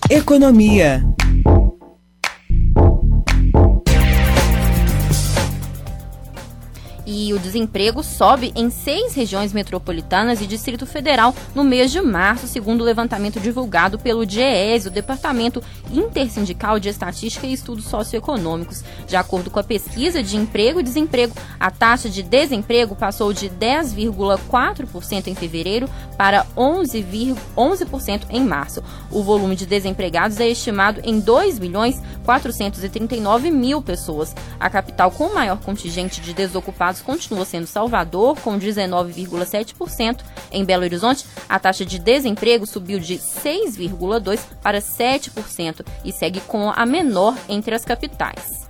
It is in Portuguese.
Economia. E o desemprego sobe em 6 regiões metropolitanas e Distrito Federal no mês de março, segundo o levantamento divulgado pelo DIEESE, o Departamento Intersindical de Estatística e Estudos Socioeconômicos. De acordo com a pesquisa de emprego e desemprego, a taxa de desemprego passou de 10,4% em fevereiro para 11% em março. O volume de desempregados é estimado em 2.439.000 pessoas. A capital com maior contingente de desocupados continua sendo Salvador, com 19,7%. Em Belo Horizonte, a taxa de desemprego subiu de 6,2% para 7% e segue com a menor entre as capitais.